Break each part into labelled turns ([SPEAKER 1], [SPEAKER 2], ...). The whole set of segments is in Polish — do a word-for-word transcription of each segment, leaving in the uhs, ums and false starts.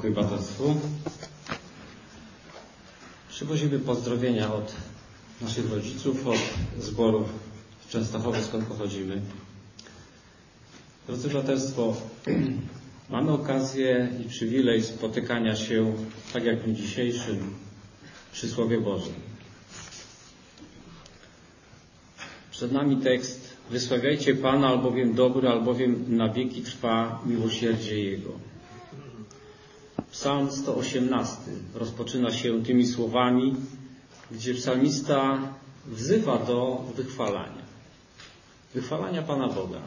[SPEAKER 1] Pokój Braterstwu. Przywozimy pozdrowienia od naszych rodziców, od zborów w Częstochowie, skąd pochodzimy. Drodzy Braterstwo, mamy okazję i przywilej spotykania się, tak jak w dniu dzisiejszym, przy Słowie Bożym. Przed nami tekst: wysławiajcie Pana, albowiem dobry, albowiem na wieki trwa miłosierdzie Jego. Psalm sto osiemnasty rozpoczyna się tymi słowami, gdzie psalmista wzywa do wychwalania. Wychwalania Pana Boga.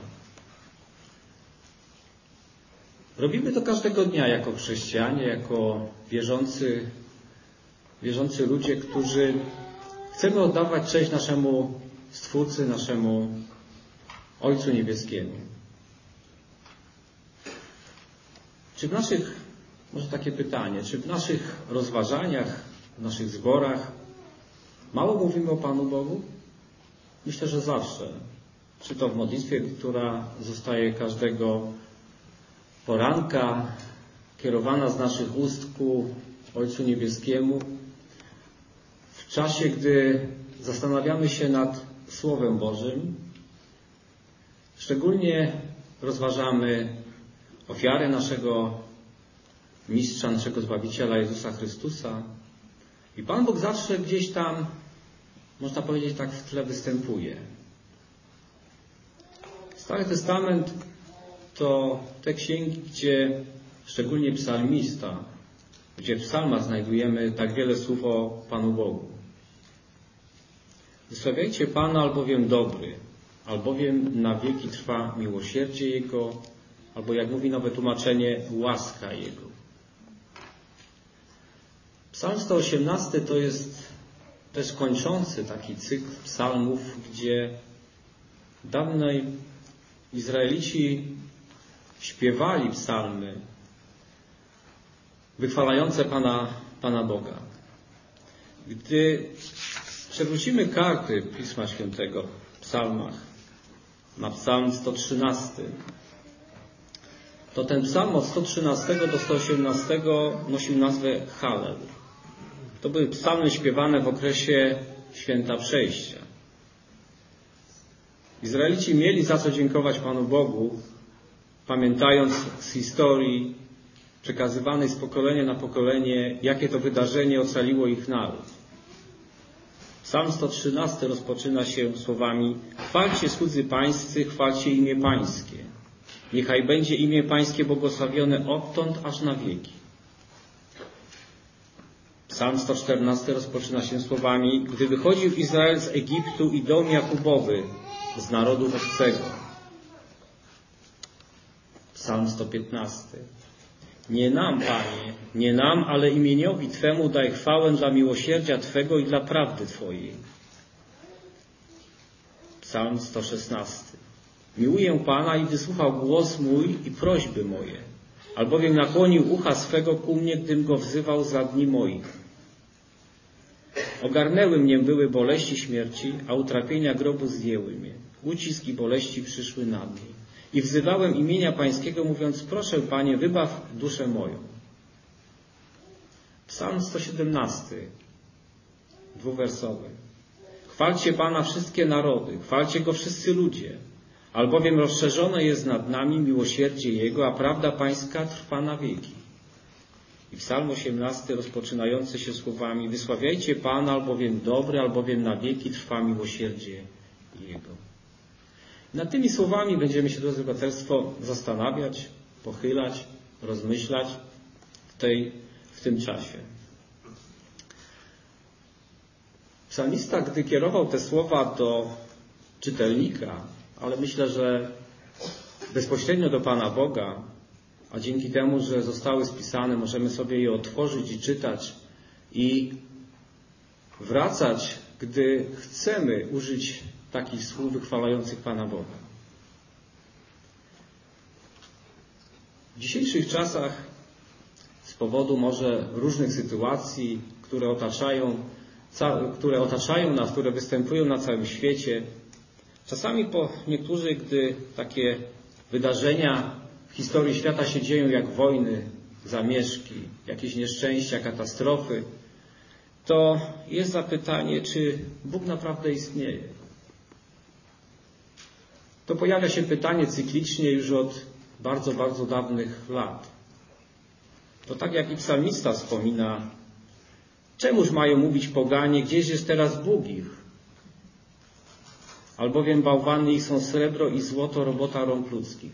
[SPEAKER 1] Robimy to każdego dnia jako chrześcijanie, jako wierzący, wierzący ludzie, którzy chcemy oddawać cześć naszemu Stwórcy, naszemu Ojcu Niebieskiemu. Czy w naszych, może takie pytanie, czy w naszych rozważaniach, w naszych zborach mało mówimy o Panu Bogu? Myślę, że zawsze. Czy to w modlitwie, która zostaje każdego poranka kierowana z naszych ust ku Ojcu Niebieskiemu, w czasie, gdy zastanawiamy się nad Słowem Bożym, szczególnie rozważamy ofiarę naszego Mistrza, naszego Zbawiciela Jezusa Chrystusa i Pan Bóg zawsze gdzieś tam, można powiedzieć, tak w tle występuje. Stary Testament to te księgi, gdzie szczególnie psalmista, gdzie w psalmach znajdujemy tak wiele słów o Panu Bogu. Wysławiajcie Pana, albowiem dobry, albowiem na wieki trwa miłosierdzie Jego, albo jak mówi nowe tłumaczenie, łaska Jego. Psalm sto osiemnasty to jest też kończący taki cykl psalmów, gdzie dawniej Izraelici śpiewali psalmy wychwalające Pana, Pana Boga. Gdy przewrócimy karty Pisma Świętego w psalmach na psalm sto trzynasty, to ten psalm od sto trzynastego do sto osiemnastego nosił nazwę Hallel. To były psalmy śpiewane w okresie Święta Przejścia. Izraelici mieli za co dziękować Panu Bogu, pamiętając z historii przekazywanej z pokolenia na pokolenie, jakie to wydarzenie ocaliło ich naród. Psalm sto trzynasty rozpoczyna się słowami: chwalcie słudzy pańscy, chwalcie imię pańskie. Niechaj będzie imię pańskie błogosławione odtąd aż na wieki. Psalm sto czternasty rozpoczyna się słowami: gdy wychodził Izrael z Egiptu i dom Jakubowy z narodu obcego. Psalm sto piętnasty. Nie nam, Panie, nie nam, ale imieniowi Twemu daj chwałę dla miłosierdzia Twego i dla prawdy Twojej. Psalm sto szesnasty. Miłuję Pana i wysłuchał głos mój i prośby moje, albowiem nakłonił ucha swego ku mnie, gdym go wzywał za dni moich. Ogarnęły mnie były boleści śmierci, a utrapienia grobu zdjęły mnie. Ucisk i boleści przyszły na mnie. I wzywałem imienia Pańskiego, mówiąc: proszę, Panie, wybaw duszę moją. Psalm sto siedemnasty, dwuwersowy. Chwalcie Pana wszystkie narody, chwalcie Go wszyscy ludzie, albowiem rozszerzone jest nad nami miłosierdzie Jego, a prawda Pańska trwa na wieki. I Psalm osiemnasty rozpoczynający się słowami: wysławiajcie Pana, albowiem dobry, albowiem na wieki trwa miłosierdzie Jego. Nad tymi słowami będziemy się, drodzy braterstwo, zastanawiać, pochylać, rozmyślać w, tej, w tym czasie. Psalmista, gdy kierował te słowa do czytelnika, ale myślę, że bezpośrednio do Pana Boga, a dzięki temu, że zostały spisane, możemy sobie je otworzyć i czytać i wracać, gdy chcemy użyć takich słów wychwalających Pana Boga. W dzisiejszych czasach, z powodu może różnych sytuacji, które otaczają, które otaczają nas, które występują na całym świecie, czasami po niektórzy, gdy takie wydarzenia w historii świata się dzieją, jak wojny, zamieszki, jakieś nieszczęścia, katastrofy, to jest zapytanie, czy Bóg naprawdę istnieje. To pojawia się pytanie cyklicznie już od bardzo, bardzo dawnych lat. To tak jak i psalmista wspomina, czemuż mają mówić poganie, gdzież jest teraz Bóg ich? Albowiem bałwany ich są srebro i złoto, robota rąk ludzkich.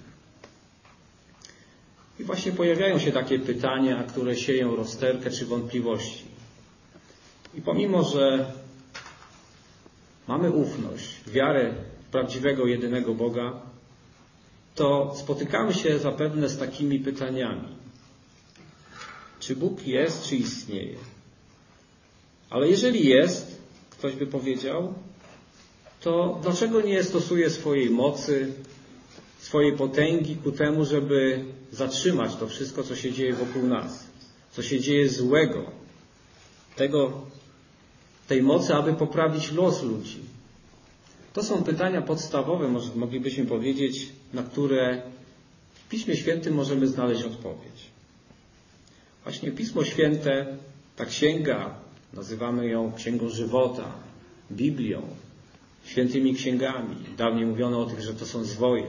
[SPEAKER 1] I właśnie pojawiają się takie pytania, które sieją rozterkę czy wątpliwości. I pomimo, że mamy ufność, wiarę w prawdziwego, jedynego Boga, to spotykamy się zapewne z takimi pytaniami. Czy Bóg jest, czy istnieje? Ale jeżeli jest, ktoś by powiedział, to dlaczego nie stosuje swojej mocy, swojej potęgi ku temu, żeby zatrzymać to wszystko, co się dzieje wokół nas, co się dzieje złego, tego, tej mocy, aby poprawić los ludzi? To są pytania podstawowe, moglibyśmy powiedzieć, na które w Piśmie Świętym możemy znaleźć odpowiedź. Właśnie Pismo Święte, ta księga, nazywamy ją Księgą Żywota, Biblią, świętymi księgami. Dawniej mówiono o tych, że to są zwoje.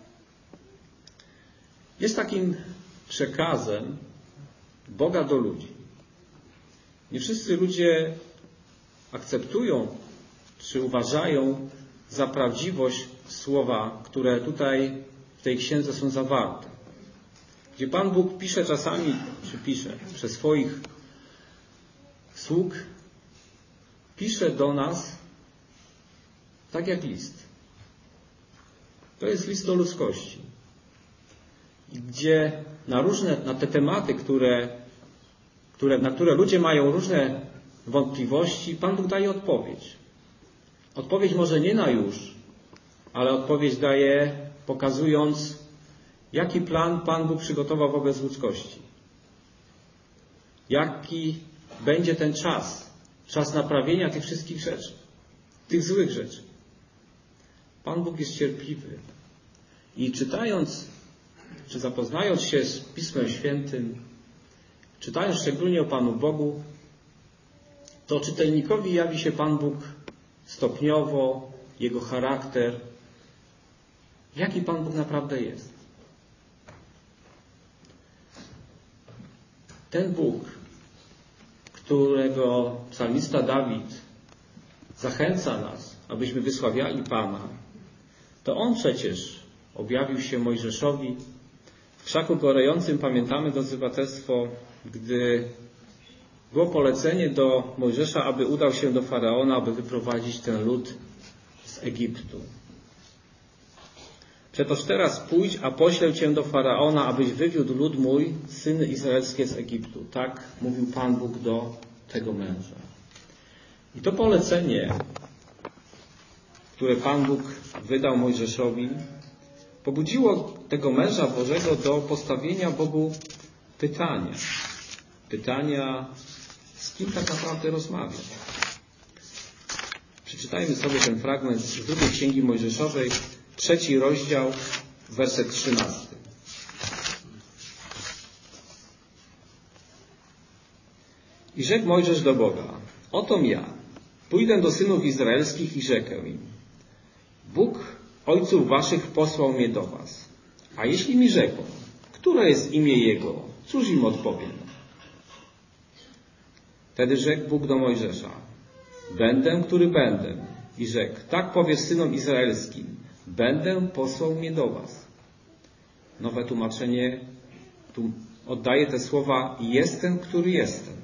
[SPEAKER 1] Jest takim przekazem Boga do ludzi. Nie wszyscy ludzie akceptują czy uważają za prawdziwość słowa, które tutaj w tej księdze są zawarte. Gdzie Pan Bóg pisze czasami, czy pisze przez swoich sług, pisze do nas tak jak list. To jest list do ludzkości. Gdzie na różne, na te tematy, które, które, na które ludzie mają różne wątpliwości, Pan Bóg daje odpowiedź. Odpowiedź może nie na już, ale odpowiedź daje, pokazując, jaki plan Pan Bóg przygotował wobec ludzkości. Jaki będzie ten czas, czas naprawienia tych wszystkich rzeczy, tych złych rzeczy. Pan Bóg jest cierpliwy. I czytając, czy zapoznając się z Pismem Świętym, czytając szczególnie o Panu Bogu, to czytelnikowi jawi się Pan Bóg stopniowo, Jego charakter, jaki Pan Bóg naprawdę jest. Ten Bóg, którego psalmista Dawid zachęca nas, abyśmy wysławiali Pana, to On przecież objawił się Mojżeszowi w krzaku gorejącym. Pamiętamy, drodzy braterstwo, gdy było polecenie do Mojżesza, aby udał się do Faraona, aby wyprowadzić ten lud z Egiptu. Przetoż teraz pójdź, a poślę cię do Faraona, abyś wywiódł lud mój, syny izraelskie z Egiptu. Tak mówił Pan Bóg do tego męża. I to polecenie, które Pan Bóg wydał Mojżeszowi, pobudziło tego męża Bożego do postawienia Bogu pytania. Pytania, z kim tak naprawdę rozmawia. Przeczytajmy sobie ten fragment z drugiej Księgi Mojżeszowej, trzeci rozdział, werset trzynasty. I rzekł Mojżesz do Boga: otom ja, pójdę do synów izraelskich i rzekę im: Bóg ojców waszych posłał mnie do was. A jeśli mi rzeką, które jest imię Jego, cóż im odpowiem? Wtedy rzekł Bóg do Mojżesza: będę, który będę. I rzekł: tak powiesz synom izraelskim: będę posłał mnie do was. Nowe tłumaczenie tu oddaje te słowa: jestem, który jestem.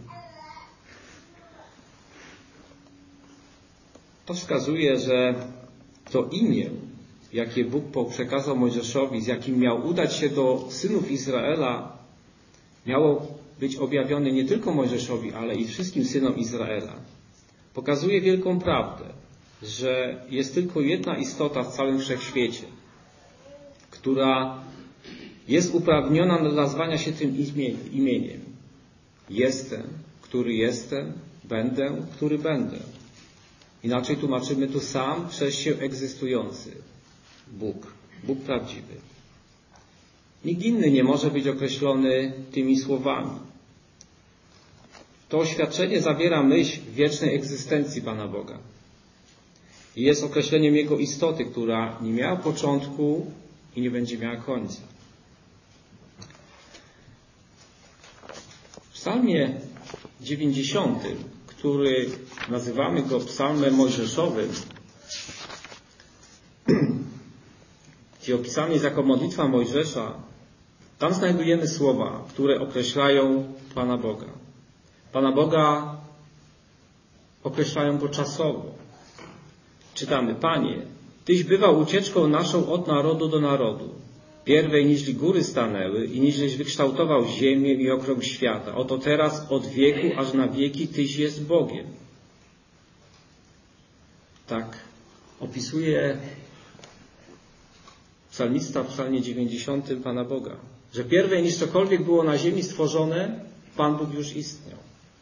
[SPEAKER 1] To wskazuje, że to imię, jakie Bóg przekazał Mojżeszowi, z jakim miał udać się do synów Izraela, miało być objawione nie tylko Mojżeszowi, ale i wszystkim synom Izraela. Pokazuje wielką prawdę, że jest tylko jedna istota w całym wszechświecie, która jest uprawniona do nazwania się tym imieniem. Jestem, który jestem, będę, który będę. Inaczej tłumaczymy tu sam przez się egzystujący Bóg, Bóg prawdziwy. Nikt inny nie może być określony tymi słowami. To oświadczenie zawiera myśl wiecznej egzystencji Pana Boga. I jest określeniem Jego istoty, która nie miała początku i nie będzie miała końca. W psalmie dziewięćdziesiątym, który nazywamy go psalmem mojżeszowym, gdzie opisany jest jako modlitwa Mojżesza, tam znajdujemy słowa, które określają Pana Boga. Pana Boga określają go czasowo. Czytamy: Panie, Tyś bywał ucieczką naszą od narodu do narodu. Pierwej niźli góry stanęły i niźliś wykształtował ziemię i okrąg świata. Oto teraz od wieku aż na wieki Tyś jest Bogiem. Tak opisuje psalmista w psalmie dziewięćdziesiątym Pana Boga, że pierwej niż cokolwiek było na ziemi stworzone, Pan Bóg już istniał.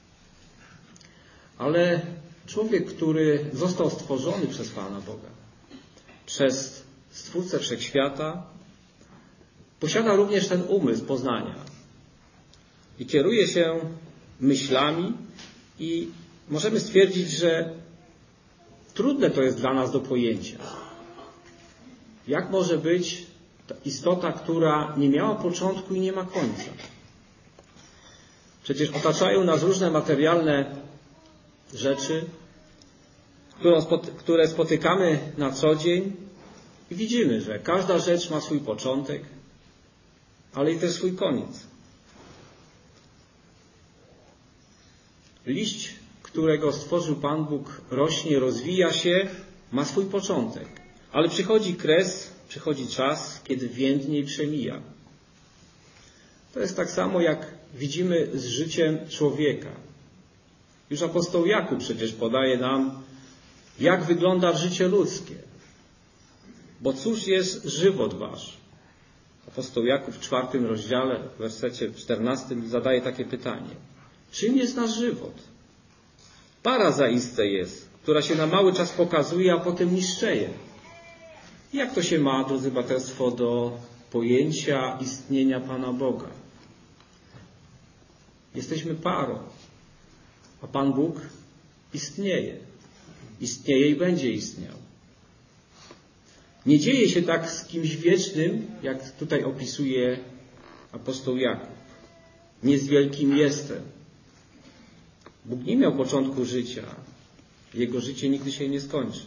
[SPEAKER 1] Ale człowiek, który został stworzony przez Pana Boga, przez Stwórcę Wszechświata, posiada również ten umysł poznania i kieruje się myślami i możemy stwierdzić, że trudne to jest dla nas do pojęcia. Jak może być ta istota, która nie miała początku i nie ma końca? Przecież otaczają nas różne materialne rzeczy, które spotykamy na co dzień i widzimy, że każda rzecz ma swój początek, ale i też swój koniec. Liść, którego stworzył Pan Bóg, rośnie, rozwija się, ma swój początek. Ale przychodzi kres, przychodzi czas, kiedy więdnie i przemija. To jest tak samo, jak widzimy z życiem człowieka. Już apostoł Jakub przecież podaje nam, jak wygląda życie ludzkie. Bo cóż jest żywot wasz? Apostoł Jakub w czwartym rozdziale, w wersecie czternastym zadaje takie pytanie. Czym jest nasz żywot? Para zaiste jest, która się na mały czas pokazuje, a potem niszczeje. Jak to się ma, drodzy braterstwo, do pojęcia istnienia Pana Boga? Jesteśmy parą, a Pan Bóg istnieje. Istnieje i będzie istniał. Nie dzieje się tak z kimś wiecznym, jak tutaj opisuje apostoł Jakub. Nie z wielkim jestem. Bóg nie miał początku życia. Jego życie nigdy się nie skończy.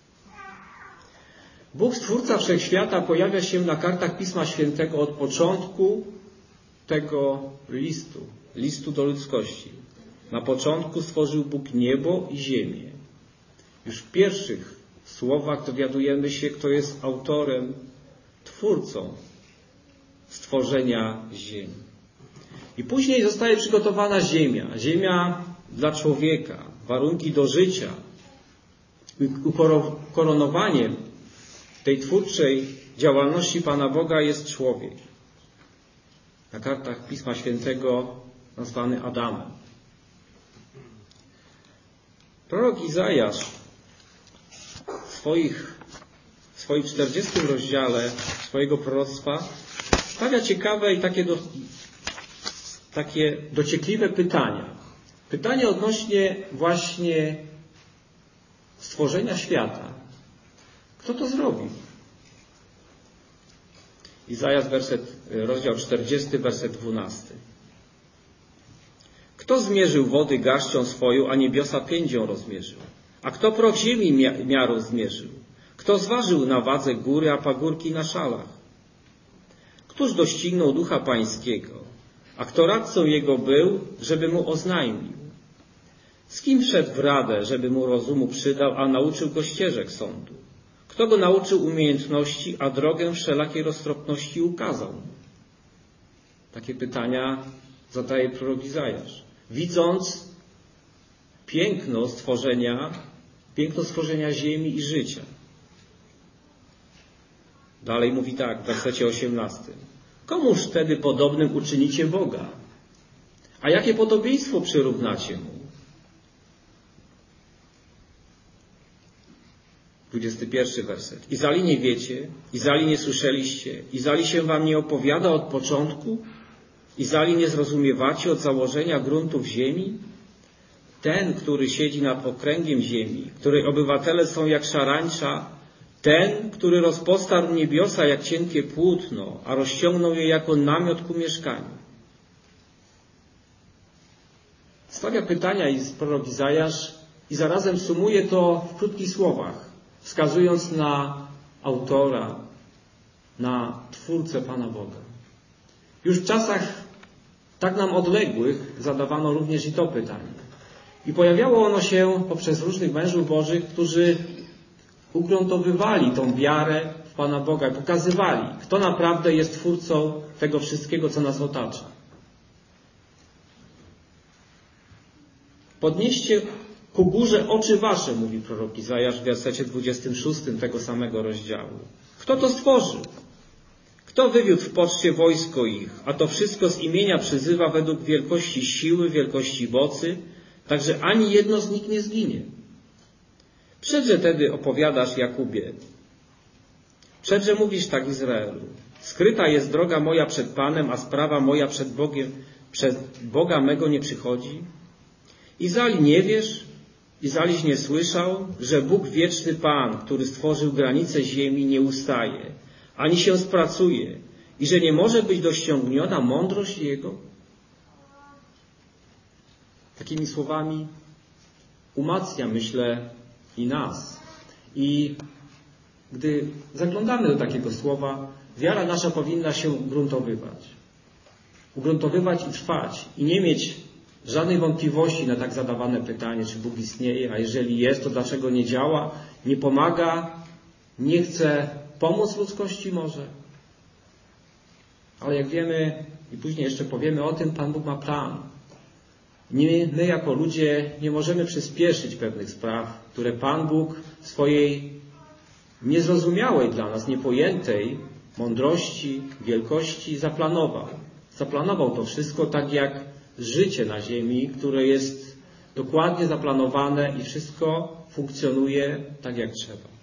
[SPEAKER 1] Bóg, Stwórca Wszechświata, pojawia się na kartach Pisma Świętego od początku tego listu, listu do ludzkości. Na początku stworzył Bóg niebo i ziemię. Już w pierwszych słowach dowiadujemy się, kto jest autorem, twórcą stworzenia ziemi. I później zostaje przygotowana ziemia. Ziemia dla człowieka, warunki do życia. Ukoronowaniem tej twórczej działalności Pana Boga jest człowiek. Na kartach Pisma Świętego nazwany Adamem. Prorok Izajasz w swoich, w swoim czterdziestym rozdziale swojego proroctwa stawia ciekawe i takie, do, takie dociekliwe pytania. Pytanie odnośnie właśnie stworzenia świata. Kto to zrobił? Izajasz, werset, rozdział czterdziesty, werset dwunasty. Kto zmierzył wody garścią swoją, a niebiosa piędzią rozmierzył? A kto proch ziemi miarą zmierzył? Kto zważył na wadze góry, a pagórki na szalach? Któż doścignął ducha pańskiego? A kto radcą jego był, żeby mu oznajmił? Z kim wszedł w radę, żeby mu rozumu przydał, a nauczył go ścieżek sądu? Kto go nauczył umiejętności, a drogę wszelakiej roztropności ukazał mu? Takie pytania zadaje prorok Izajasz. Widząc piękno stworzenia, piękno stworzenia ziemi i życia. Dalej mówi tak w wersecie osiemnastym. Komuż wtedy podobnym uczynicie Boga? A jakie podobieństwo przyrównacie mu? dwudziesty pierwszy werset. I zali nie wiecie, i zali nie słyszeliście, i zali się wam nie opowiada od początku, i zali nie zrozumiewacie od założenia gruntów ziemi? Ten, który siedzi nad okręgiem ziemi, której obywatele są jak szarańcza, ten, który rozpostarł niebiosa jak cienkie płótno, a rozciągnął je jako namiot ku mieszkaniu. Stawia pytania i prorok Izajasz i zarazem sumuje to w krótkich słowach, wskazując na autora, na Twórcę Pana Boga. Już w czasach tak nam odległych zadawano również i to pytanie. I pojawiało ono się poprzez różnych mężów Bożych, którzy ugruntowywali tą wiarę w Pana Boga i pokazywali, kto naprawdę jest Twórcą tego wszystkiego, co nas otacza. Podnieście ku górze oczy wasze, mówi prorok Izajasz w wersecie dwudziestym szóstym tego samego rozdziału. Kto to stworzył? Kto wywiódł w poczcie wojsko ich, a to wszystko z imienia przyzywa według wielkości siły, wielkości mocy, także ani jedno z nich nie zginie. Przedże tedy opowiadasz, Jakubie, przedże mówisz tak, Izraelu, skryta jest droga moja przed Panem, a sprawa moja przed Bogiem, przed Boga mego nie przychodzi? Izali nie wiesz, Izaliś nie słyszał, że Bóg wieczny Pan, który stworzył granice ziemi, nie ustaje, ani się spracuje i że nie może być dościągniona mądrość Jego? Takimi słowami umacnia, myślę, i nas. I gdy zaglądamy do takiego słowa, wiara nasza powinna się ugruntowywać. Ugruntowywać i trwać. I nie mieć żadnej wątpliwości na tak zadawane pytanie, czy Bóg istnieje, a jeżeli jest, to dlaczego nie działa, nie pomaga, nie chce pomóc ludzkości może. Ale jak wiemy, i później jeszcze powiemy o tym, Pan Bóg ma plan. Nie, my jako ludzie nie możemy przyspieszyć pewnych spraw, które Pan Bóg w swojej niezrozumiałej dla nas, niepojętej mądrości, wielkości zaplanował. Zaplanował to wszystko tak jak życie na ziemi, które jest dokładnie zaplanowane i wszystko funkcjonuje tak jak trzeba.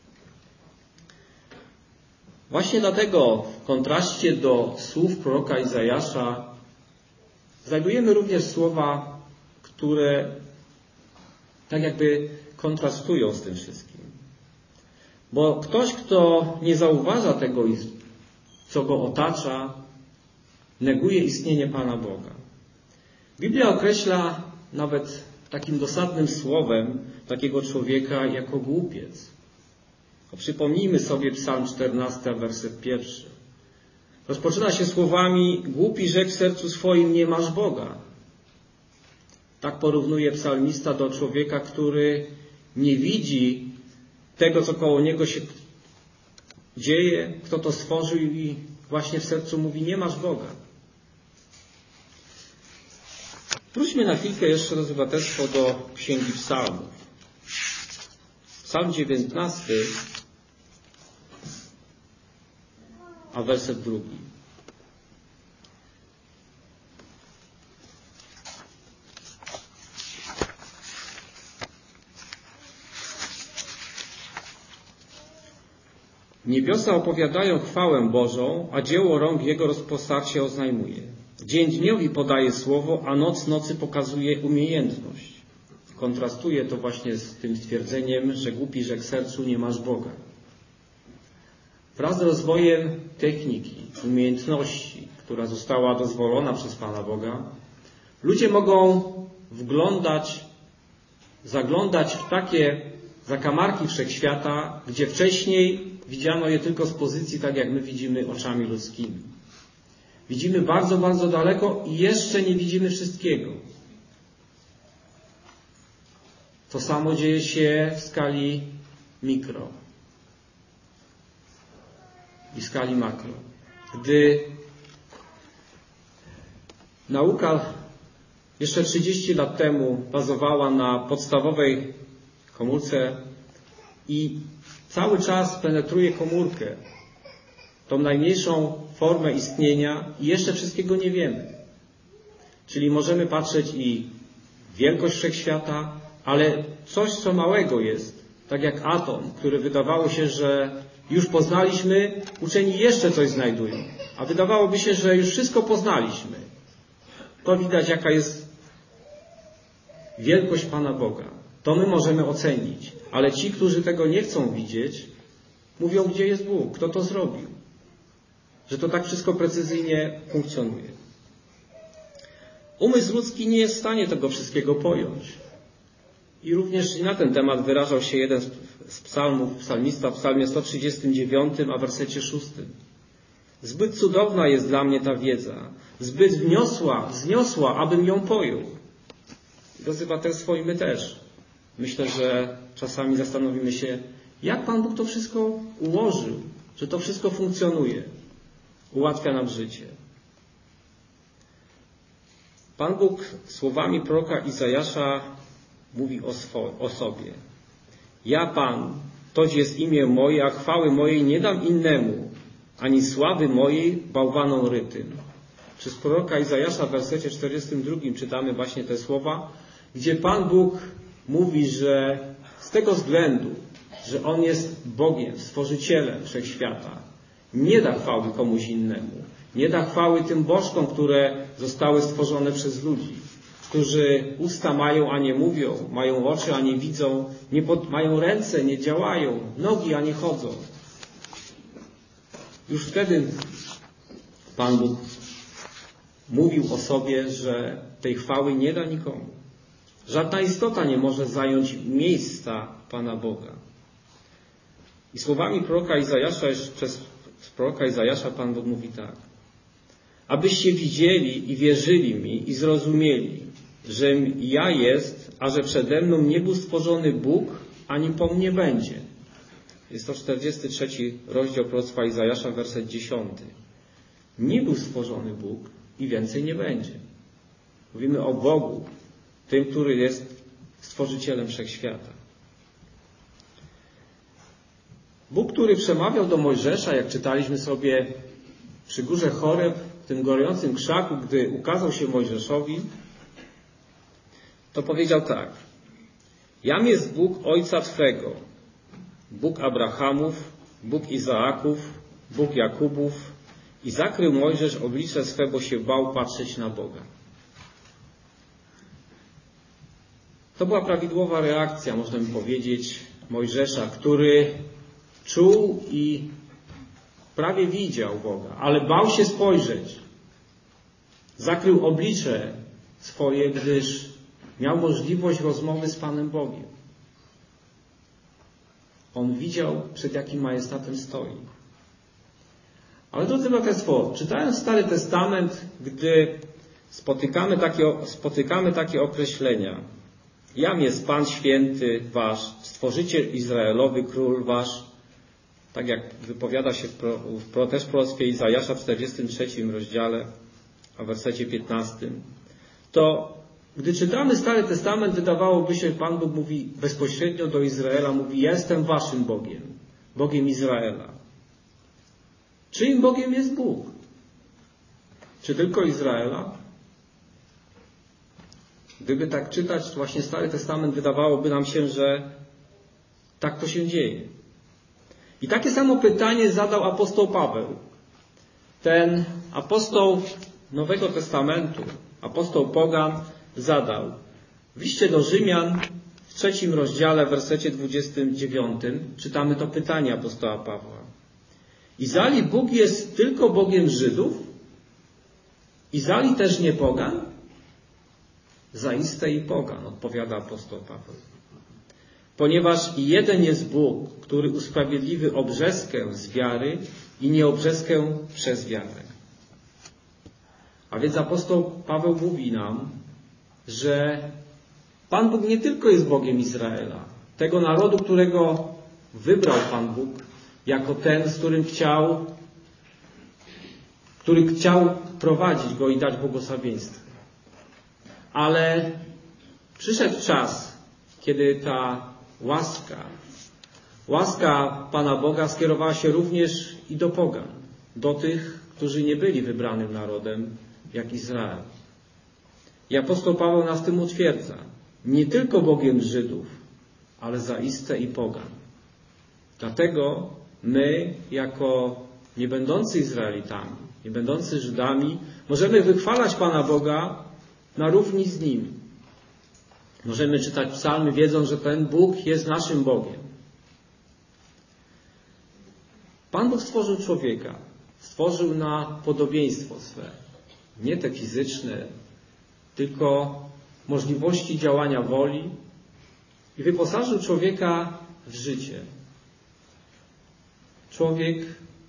[SPEAKER 1] Właśnie dlatego w kontraście do słów proroka Izajasza znajdujemy również słowa, które tak jakby kontrastują z tym wszystkim. Bo ktoś, kto nie zauważa tego, co go otacza, neguje istnienie Pana Boga. Biblia określa nawet takim dosadnym słowem takiego człowieka jako głupiec. Przypomnijmy sobie Psalm czternasty, werset pierwszy. Rozpoczyna się słowami: głupi rzekł w sercu swoim, nie masz Boga. Tak porównuje psalmista do człowieka, który nie widzi tego, co koło niego się dzieje, kto to stworzył, i właśnie w sercu mówi: nie masz Boga. Wróćmy na chwilkę jeszcze, drodzy braterstwo, do Księgi Psalmów. Psalm dziewiętnasty, a werset drugi. Niebiosa opowiadają chwałę Bożą, a dzieło rąk Jego rozpostarcie oznajmuje. Dzień dniowi podaje słowo, a noc nocy pokazuje umiejętność. Kontrastuje to właśnie z tym stwierdzeniem, że głupi rzekł w sercu, nie masz Boga. Wraz z rozwojem techniki, umiejętności, która została dozwolona przez Pana Boga, ludzie mogą wglądać, zaglądać w takie zakamarki wszechświata, gdzie wcześniej widziano je tylko z pozycji, tak jak my widzimy oczami ludzkimi. Widzimy bardzo, bardzo daleko i jeszcze nie widzimy wszystkiego. To samo dzieje się w skali mikro i w skali makro. Gdy nauka jeszcze trzydzieści lat temu bazowała na podstawowej komórce i cały czas penetruje komórkę, tą najmniejszą formę istnienia, i jeszcze wszystkiego nie wiemy. Czyli możemy patrzeć i wielkość wszechświata, ale coś, co małego jest, Tak jak atom, który wydawało się, że już poznaliśmy, uczeni jeszcze coś znajdują. A wydawałoby się, że już wszystko poznaliśmy. To widać, jaka jest wielkość Pana Boga. To my możemy ocenić. Ale ci, którzy tego nie chcą widzieć, mówią, gdzie jest Bóg, kto to zrobił. Że to tak wszystko precyzyjnie funkcjonuje. Umysł ludzki nie jest w stanie tego wszystkiego pojąć. I również na ten temat wyrażał się jeden z psalmów, psalmista w psalmie sto trzydziestym dziewiątym, a wersecie szóstym. Zbyt cudowna jest dla mnie ta wiedza, zbyt wniosła, wzniosła, abym ją pojął. Drodzy braterstwo, i my też. Myślę, że czasami zastanowimy się, jak Pan Bóg to wszystko ułożył, że to wszystko funkcjonuje, ułatwia nam życie. Pan Bóg słowami proroka Izajasza mówi o, swo, o sobie. Ja Pan, toć jest imię moje, a chwały mojej nie dam innemu, ani sławy mojej bałwanom rytym. Przez proroka Izajasza w wersecie czterdziestym drugim czytamy właśnie te słowa, gdzie Pan Bóg mówi, że z tego względu, że On jest Bogiem, Stworzycielem Wszechświata, nie da chwały komuś innemu. Nie da chwały tym bożkom, które zostały stworzone przez ludzi, którzy usta mają, a nie mówią, mają oczy, a nie widzą, nie pod, mają ręce, nie działają, nogi, a nie chodzą. Już wtedy Pan Bóg mówił o sobie, że tej chwały nie da nikomu. Żadna istota nie może zająć miejsca Pana Boga. I słowami proroka Izajasza, przez proroka Izajasza Pan Bóg mówi tak. Abyście widzieli i wierzyli mi i zrozumieli, że ja jest, a że przede mną nie był stworzony Bóg, ani po mnie będzie. Jest to czterdziesty trzeci rozdział proroctwa Izajasza, werset dziesiąty. Nie był stworzony Bóg i więcej nie będzie. Mówimy o Bogu, tym, który jest Stworzycielem Wszechświata. Bóg, który przemawiał do Mojżesza, jak czytaliśmy sobie przy górze Choreb, w tym gorącym krzaku, gdy ukazał się Mojżeszowi, to powiedział tak. Jam jest Bóg Ojca Twego, Bóg Abrahamów, Bóg Izaaków, Bóg Jakubów i zakrył Mojżesz oblicze swe, bo się bał patrzeć na Boga. To była prawidłowa reakcja, można by powiedzieć, Mojżesza, który czuł i prawie widział Boga, ale bał się spojrzeć. Zakrył oblicze swoje, gdyż miał możliwość rozmowy z Panem Bogiem. On widział, przed jakim majestatem stoi. Ale drodzy braterstwo, czytając Stary Testament, gdy spotykamy takie, spotykamy takie określenia, jam jest Pan święty wasz, Stworzyciel Izraelowy, Król wasz, tak jak wypowiada się w, pro, w pro, też w proroctwie Izajasza w czterdziestym trzecim rozdziale, a w wersecie piętnastym, to gdy czytamy Stary Testament, wydawałoby się, że Pan Bóg mówi bezpośrednio do Izraela, mówi, ja jestem waszym Bogiem, Bogiem Izraela. Czyim Bogiem jest Bóg? Czy tylko Izraela? Gdyby tak czytać właśnie Stary Testament, wydawałoby nam się, że tak to się dzieje. I takie samo pytanie zadał apostoł Paweł. Ten apostoł Nowego Testamentu, apostoł Pogan, zadał w liście do Rzymian w trzecim rozdziale, w wersecie dwudziestym dziewiątym, czytamy to pytanie apostoła Pawła. Izali Bóg jest tylko Bogiem Żydów? Izali też nie Pogan? Zaiste i Pogan, odpowiada apostoł Paweł. Ponieważ i jeden jest Bóg, który usprawiedliwi obrzeskę z wiary i nie obrzeskę przez wiarę. A więc apostoł Paweł mówi nam, że Pan Bóg nie tylko jest Bogiem Izraela, tego narodu, którego wybrał Pan Bóg jako ten, z którym chciał, który chciał prowadzić go i dać błogosławieństwo. Ale przyszedł czas, kiedy ta łaska, łaska Pana Boga skierowała się również i do pogan, do tych, którzy nie byli wybranym narodem, jak Izrael. I apostoł Paweł nas w tym utwierdza. Nie tylko Bogiem Żydów, ale zaiste i pogan. Dlatego my, jako nie będący Izraelitami, nie będący Żydami, możemy wychwalać Pana Boga na równi z Nim. Możemy czytać psalmy, wiedząc, że ten Bóg jest naszym Bogiem. Pan Bóg stworzył człowieka. Stworzył na podobieństwo swe. Nie te fizyczne, tylko możliwości działania woli i wyposażył człowieka w życie. Człowiek,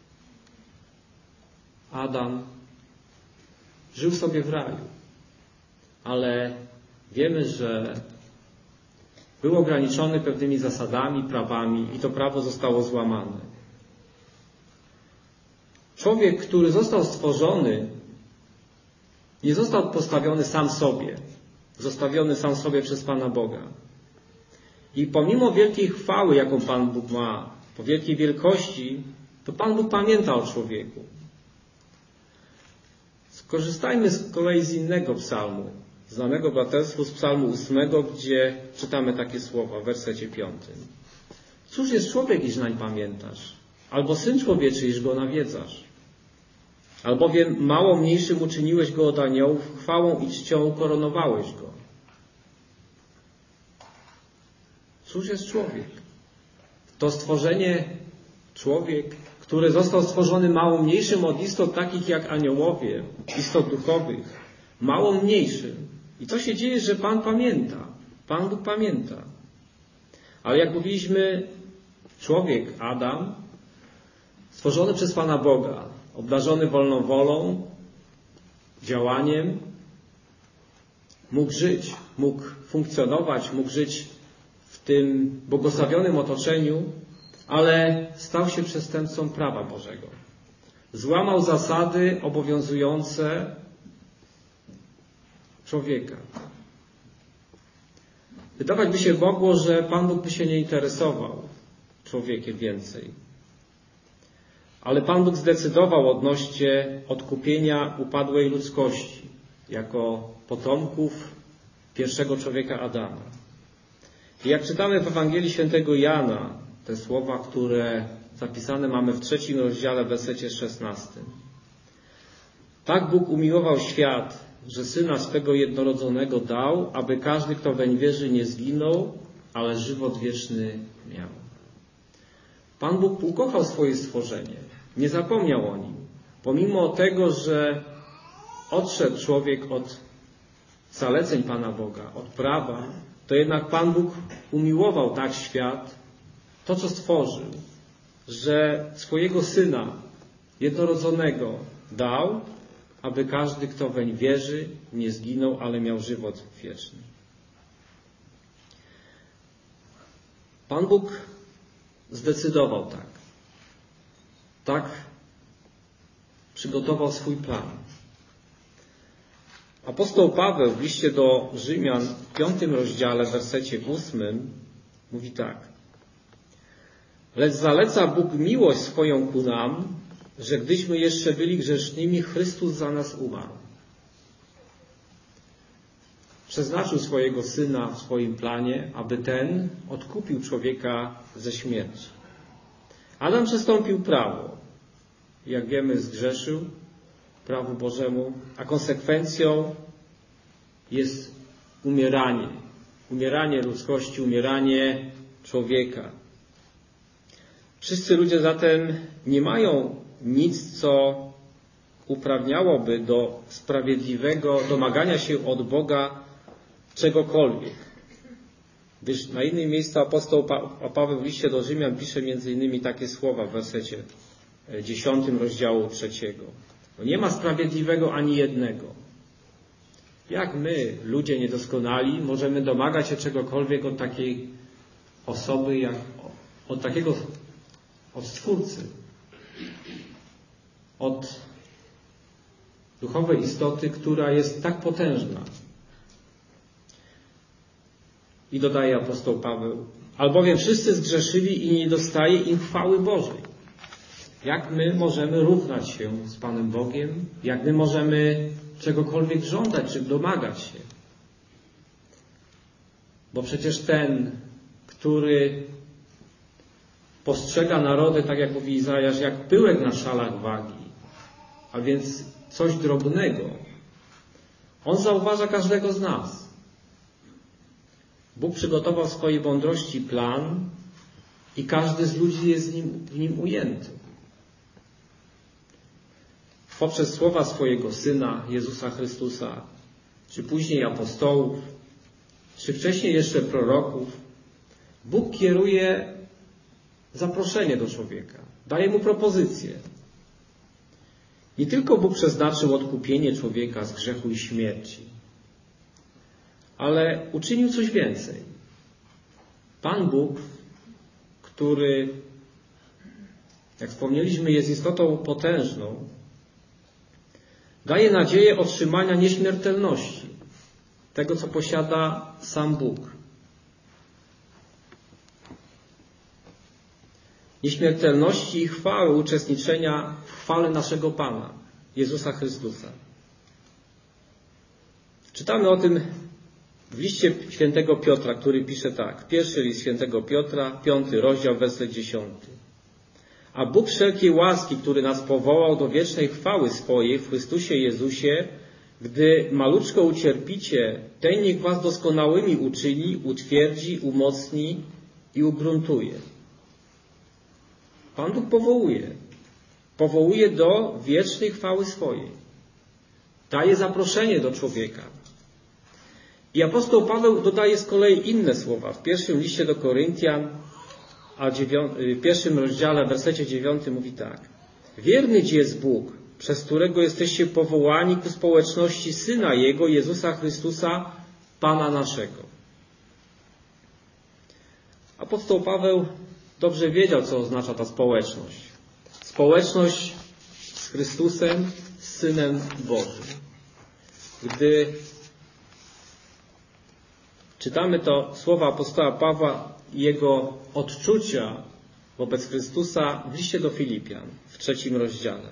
[SPEAKER 1] Adam, żył sobie w raju, ale wiemy, że był ograniczony pewnymi zasadami, prawami i to prawo zostało złamane. Człowiek, który został stworzony, nie został postawiony sam sobie, zostawiony sam sobie przez Pana Boga. I pomimo wielkiej chwały, jaką Pan Bóg ma, po wielkiej wielkości, to Pan Bóg pamięta o człowieku. Skorzystajmy z kolei z innego psalmu, znanego braterstwu z psalmu ósmego, gdzie czytamy takie słowa w wersecie piątym. Cóż jest człowiek, iż nań pamiętasz? Albo syn człowieczy, iż go nawiedzasz? Albowiem mało mniejszym uczyniłeś go od aniołów, chwałą i czcią koronowałeś go. Cóż jest człowiek? To stworzenie, człowiek, który został stworzony mało mniejszym od istot takich jak aniołowie, istot duchowych, mało mniejszym. I co się dzieje, że Pan pamięta? Pan Bóg pamięta. Ale jak mówiliśmy, człowiek, Adam, stworzony przez Pana Boga, obdarzony wolną wolą, działaniem, mógł żyć, mógł funkcjonować, mógł żyć w tym błogosławionym otoczeniu, ale stał się przestępcą prawa Bożego. Złamał zasady obowiązujące człowieka. Wydawać by się mogło, że Pan Bóg by się nie interesował człowiekiem więcej. Ale Pan Bóg zdecydował odnośnie odkupienia upadłej ludzkości jako potomków pierwszego człowieka Adama. I jak czytamy w Ewangelii Świętego Jana, te słowa, które zapisane mamy w trzecim rozdziale, w wersecie szesnastym. Tak Bóg umiłował świat, że Syna swego jednorodzonego dał, aby każdy, kto weń wierzy, nie zginął, ale żywot wieczny miał. Pan Bóg ukochał swoje stworzenie. Nie zapomniał o nim. Pomimo tego, że odszedł człowiek od zaleceń Pana Boga, od prawa, to jednak Pan Bóg umiłował tak świat, to co stworzył, że swojego Syna jednorodzonego dał, aby każdy, kto weń wierzy, nie zginął, ale miał żywot wieczny. Pan Bóg zdecydował tak. Tak przygotował swój plan. Apostoł Paweł w liście do Rzymian w piątym rozdziale, w wersecie ósmym mówi tak. Lecz zaleca Bóg miłość swoją ku nam, że gdyśmy jeszcze byli grzesznymi, Chrystus za nas umarł. Przeznaczył swojego Syna w swoim planie, aby ten odkupił człowieka ze śmierci. Adam przestąpił prawo. Jak wiemy, zgrzeszył prawu Bożemu, a konsekwencją jest umieranie. Umieranie ludzkości, umieranie człowieka. Wszyscy ludzie zatem nie mają nic, co uprawniałoby do sprawiedliwego domagania się od Boga czegokolwiek. Gdyż na innym miejscu apostoł pa- Paweł w liście do Rzymian pisze między innymi takie słowa w wersecie dziesiątym rozdziału trzeciego. Nie ma sprawiedliwego ani jednego. Jak my, ludzie niedoskonali, możemy domagać się czegokolwiek od takiej osoby, jak od takiego od Stwórcy, od duchowej istoty, która jest tak potężna. I dodaje apostoł Paweł, albowiem wszyscy zgrzeszyli i nie dostaje im chwały Bożej. Jak my możemy równać się z Panem Bogiem? Jak my możemy czegokolwiek żądać czy domagać się? Bo przecież ten, który postrzega narody, tak jak mówi Izajasz, jak pyłek na szalach wagi, a więc coś drobnego. On zauważa każdego z nas. Bóg przygotował w swojej mądrości plan i każdy z ludzi jest w nim, w nim ujęty. Poprzez słowa swojego Syna, Jezusa Chrystusa, czy później apostołów, czy wcześniej jeszcze proroków, Bóg kieruje zaproszenie do człowieka. Daje mu propozycję. Nie tylko Bóg przeznaczył odkupienie człowieka z grzechu i śmierci, ale uczynił coś więcej. Pan Bóg, który, jak wspomnieliśmy, jest istotą potężną, daje nadzieję otrzymania nieśmiertelności, tego, co posiada sam Bóg. Nieśmiertelności i chwały uczestniczenia w chwale naszego Pana, Jezusa Chrystusa. Czytamy o tym w liście świętego Piotra, który pisze tak. Pierwszy list świętego Piotra, piąty rozdział, werset dziesiąty. A Bóg wszelkiej łaski, który nas powołał do wiecznej chwały swojej w Chrystusie Jezusie, gdy maluczko ucierpicie, ten niech was doskonałymi uczyni, utwierdzi, umocni i ugruntuje. Pan Bóg powołuje. Powołuje do wiecznej chwały swojej. Daje zaproszenie do człowieka. I apostoł Paweł dodaje z kolei inne słowa. W pierwszym liście do Koryntian, a w pierwszym rozdziale, w wersecie dziewiątym mówi tak. Wierny Ci jest Bóg, przez którego jesteście powołani ku społeczności Syna Jego, Jezusa Chrystusa, Pana naszego. Apostoł Paweł dobrze wiedział, co oznacza ta społeczność. Społeczność z Chrystusem, z Synem Bożym. Gdy czytamy to słowa apostoła Pawła i jego odczucia wobec Chrystusa w liście do Filipian w trzecim rozdziale.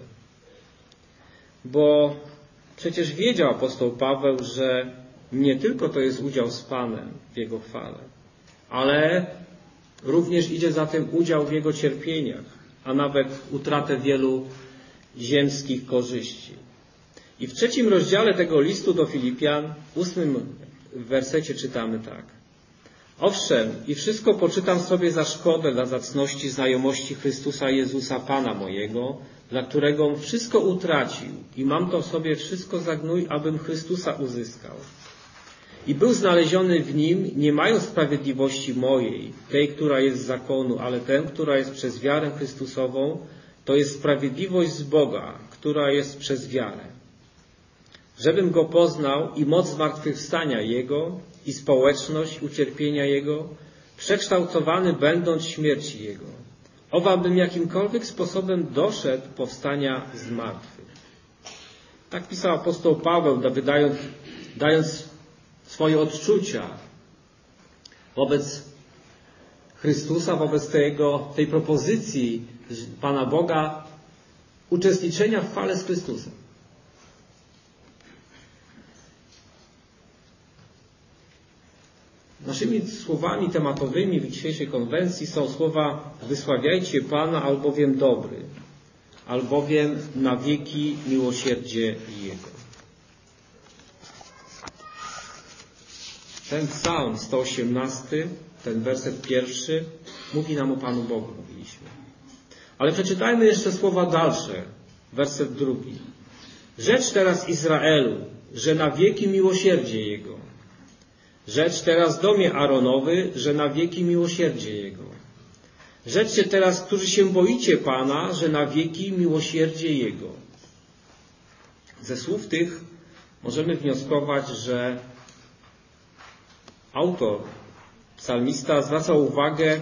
[SPEAKER 1] Bo przecież wiedział apostoł Paweł, że nie tylko to jest udział z Panem w Jego chwale, ale również idzie za tym udział w Jego cierpieniach, a nawet utratę wielu ziemskich korzyści. I w trzecim rozdziale tego listu do Filipian, w ósmym wersecie czytamy tak. Owszem, i wszystko poczytam sobie za szkodę dla zacności znajomości Chrystusa Jezusa Pana mojego, dla którego wszystko utracił i mam to w sobie wszystko za gnój, abym Chrystusa uzyskał. I był znaleziony w Nim, nie mając sprawiedliwości mojej, tej, która jest z zakonu, ale tę, która jest przez wiarę Chrystusową, to jest sprawiedliwość z Boga, która jest przez wiarę. Żebym Go poznał i moc zmartwychwstania Jego i społeczność ucierpienia Jego, przekształcowany będąc śmierci Jego. Owabym jakimkolwiek sposobem doszedł powstania z martwych. Tak pisał apostoł Paweł, wydając, dając swoje odczucia wobec Chrystusa, wobec tego, tej propozycji Pana Boga uczestniczenia w chwale z Chrystusem. Naszymi słowami tematowymi w dzisiejszej konwencji są słowa wysławiajcie Pana, albowiem dobry, albowiem na wieki miłosierdzie Jego. Ten psalm sto osiemnasty, ten werset pierwszy, mówi nam o Panu Bogu, mówiliśmy. Ale przeczytajmy jeszcze słowa dalsze, werset drugi. Rzecz teraz Izraelu, że na wieki miłosierdzie Jego. Rzecz teraz domie Aaronowy, że na wieki miłosierdzie Jego. Rzeczcie teraz, którzy się boicie Pana, że na wieki miłosierdzie Jego. Ze słów tych możemy wnioskować, że autor, psalmista zwraca uwagę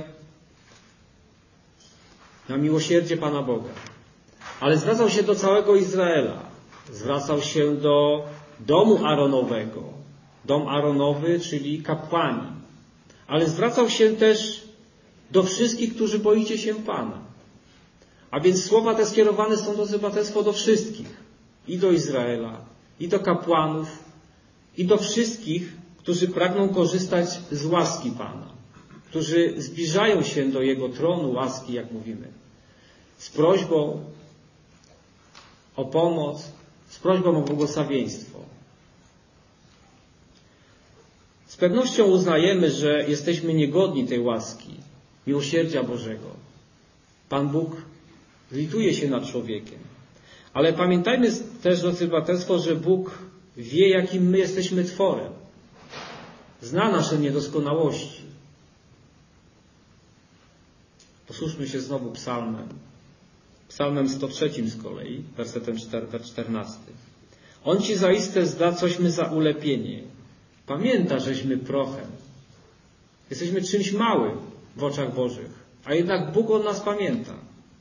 [SPEAKER 1] na miłosierdzie Pana Boga. Ale zwracał się do całego Izraela. Zwracał się do domu Aaronowego. Dom Aaronowy, czyli kapłani. Ale zwracał się też do wszystkich, którzy boicie się Pana. A więc słowa te skierowane są, drodzy braterstwo, do wszystkich. I do Izraela, i do kapłanów, i do wszystkich, którzy pragną korzystać z łaski Pana. którzy zbliżają się do Jego tronu łaski, jak mówimy, z prośbą o pomoc, z prośbą o błogosławieństwo. Z pewnością uznajemy, że jesteśmy niegodni tej łaski, miłosierdzia Bożego. Pan Bóg lituje się nad człowiekiem. Ale pamiętajmy też, drodzy braterstwo, że Bóg wie, jakim my jesteśmy tworem. Zna nasze niedoskonałości. Posłuchajmy się znowu psalmem. Psalmem sto trzy z kolei, wersetem czternastym. On Ci zaiste zda cośmy za ulepienie. Pamięta, żeśmy prochem. Jesteśmy czymś małym w oczach Bożych, a jednak Bóg o nas pamięta.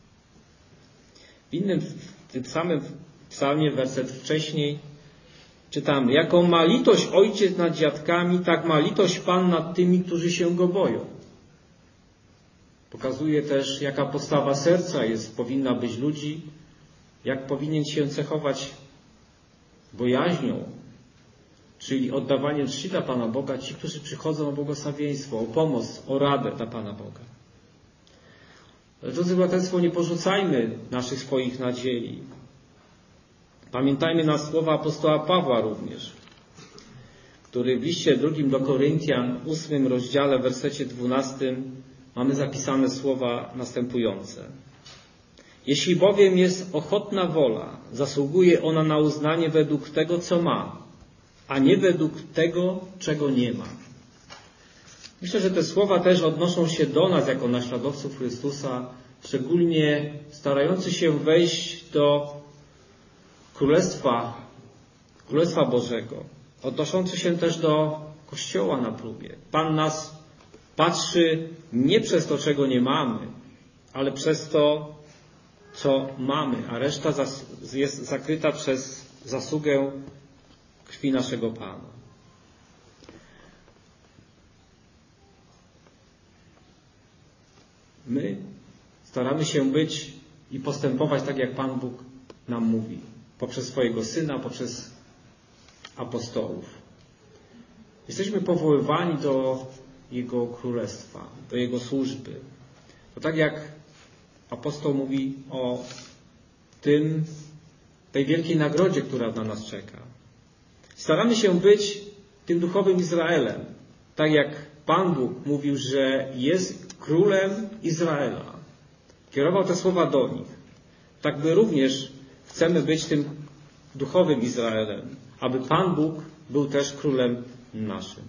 [SPEAKER 1] W innym, w tym samym psalmie, werset wcześniej, czytamy: jaką ma litość ojciec nad dziadkami, tak ma litość Pan nad tymi, którzy się Go boją. Pokazuje też, jaka postawa serca jest, powinna być ludzi, jak powinien się cechować bojaźnią, czyli oddawaniem czci dla Pana Boga, ci, którzy przychodzą o błogosławieństwo, o pomoc, o radę dla Pana Boga. Ale drodzy braterstwo, nie porzucajmy naszych swoich nadziei. Pamiętajmy na słowa apostoła Pawła również, który w liście drugim do Koryntian, ósmym rozdziale, w wersecie dwunastym mamy zapisane słowa następujące. Jeśli bowiem jest ochotna wola, zasługuje ona na uznanie według tego, co ma, a nie według tego, czego nie ma. Myślę, że te słowa też odnoszą się do nas jako naśladowców Chrystusa, szczególnie starający się wejść do Królestwa, Królestwa Bożego, odnoszący się też do Kościoła na próbie. Pan nas patrzy nie przez to, czego nie mamy, ale przez to, co mamy, a reszta jest zakryta przez zasługę krwi naszego Pana. My staramy się być i postępować tak, jak Pan Bóg nam mówi, poprzez swojego Syna, poprzez apostołów. Jesteśmy powoływani do Jego Królestwa, do Jego służby. To tak jak apostoł mówi o tym, tej wielkiej nagrodzie, która na nas czeka. Staramy się być tym duchowym Izraelem, tak jak Pan Bóg mówił, że jest królem Izraela. Kierował te słowa do nich. Tak my również chcemy być tym duchowym Izraelem, aby Pan Bóg był też królem naszym.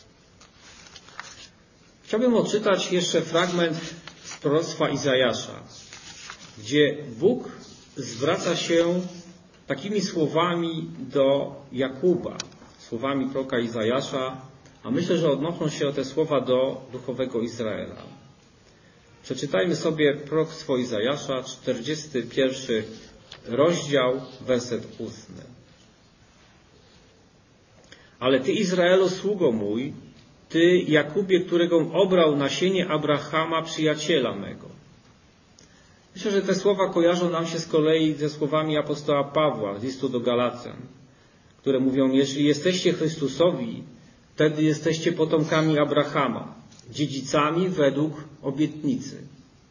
[SPEAKER 1] Chciałbym odczytać jeszcze fragment z proroctwa Izajasza, gdzie Bóg zwraca się takimi słowami do Jakuba, słowami proroka Izajasza, a myślę, że odnoszą się te słowa do duchowego Izraela. Przeczytajmy sobie proroctwo Izajasza, czterdziesty pierwszy rozdział, werset ósmy. Ale Ty, Izraelu, sługo mój, Ty, Jakubie, którego obrał nasienie Abrahama, przyjaciela mego. Myślę, że te słowa kojarzą nam się z kolei ze słowami apostoła Pawła z listu do Galacjan, które mówią: jeśli jesteście Chrystusowi, wtedy jesteście potomkami Abrahama, dziedzicami według obietnicy.